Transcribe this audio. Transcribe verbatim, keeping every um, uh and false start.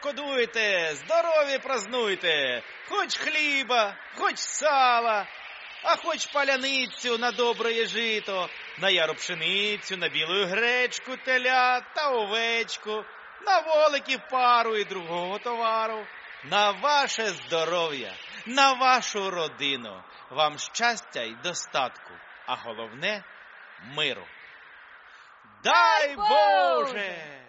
шкодуйте, здорові празнуйте, хоч хліба, хоч сала, а хоч паляницю на добре жито, на яру пшеницю, на білу гречку, теля та овечку, на воликів пару і другого товару, на ваше здоров'я, на вашу родину, вам щастя й достатку, а головне – миру. Дай Боже!